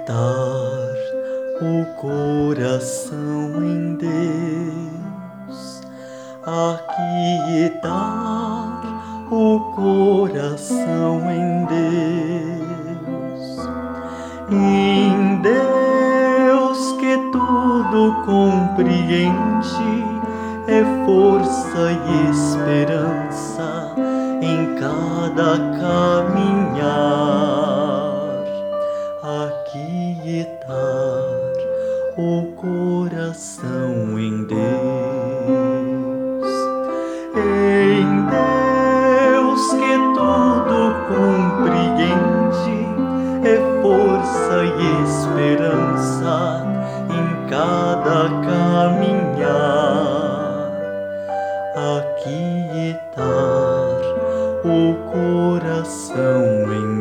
aquietar o coração em Deus, aquietar o coração em Deus, em Deus que tudo compreende, é força e esperança em cada caminhar. Aquietar o coração em Deus, em Deus que tudo compreende, é força e esperança em cada caminhar. Aquietar o coração em